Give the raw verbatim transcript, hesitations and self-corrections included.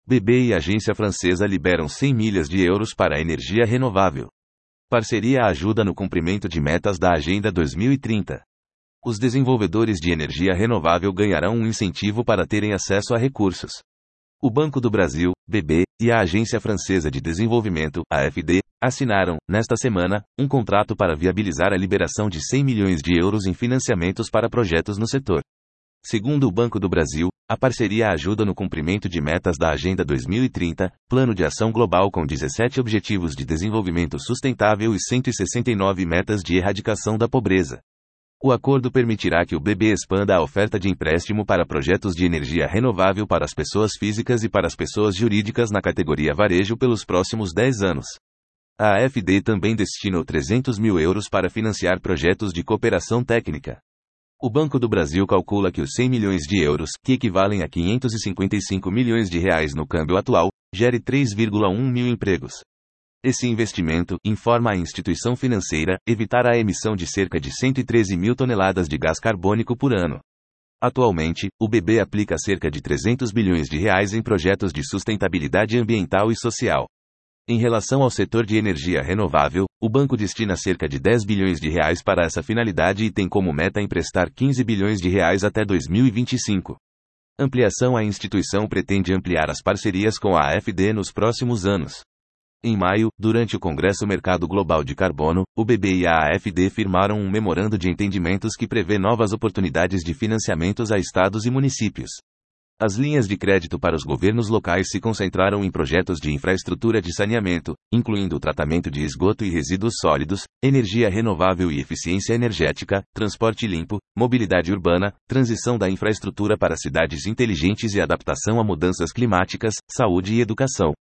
B B e agência francesa liberam cem milhas de euros para a energia renovável. Parceria ajuda no cumprimento de metas da Agenda dois mil e trinta. Os desenvolvedores de energia renovável ganharão um incentivo para terem acesso a recursos. O Banco do Brasil, B B, e a Agência Francesa de Desenvolvimento, A F D, assinaram, nesta semana, um contrato para viabilizar a liberação de cem milhões de euros em financiamentos para projetos no setor. Segundo o Banco do Brasil, a parceria ajuda no cumprimento de metas da Agenda dois mil e trinta, Plano de Ação Global com dezessete Objetivos de Desenvolvimento Sustentável e cento e sessenta e nove metas de erradicação da pobreza. O acordo permitirá que o B B expanda a oferta de empréstimo para projetos de energia renovável para as pessoas físicas e para as pessoas jurídicas na categoria varejo pelos próximos dez anos. A A F D também destinou trezentos mil euros para financiar projetos de cooperação técnica. O Banco do Brasil calcula que os cem milhões de euros, que equivalem a quinhentos e cinquenta e cinco milhões de reais no câmbio atual, gere três vírgula um mil empregos. Esse investimento, informa a instituição financeira, evitará a emissão de cerca de cento e treze mil toneladas de gás carbônico por ano. Atualmente, o B B aplica cerca de trezentos bilhões de reais em projetos de sustentabilidade ambiental e social. Em relação ao setor de energia renovável, o banco destina cerca de dez bilhões de reais para essa finalidade e tem como meta emprestar quinze bilhões de reais até dois mil e vinte e cinco. Ampliação: a instituição pretende ampliar as parcerias com a A F D nos próximos anos. Em maio, durante o Congresso Mercado Global de Carbono, o B B e a A F D firmaram um memorando de entendimentos que prevê novas oportunidades de financiamentos a estados e municípios. As linhas de crédito para os governos locais se concentraram em projetos de infraestrutura de saneamento, incluindo o tratamento de esgoto e resíduos sólidos, energia renovável e eficiência energética, transporte limpo, mobilidade urbana, transição da infraestrutura para cidades inteligentes e adaptação a mudanças climáticas, saúde e educação.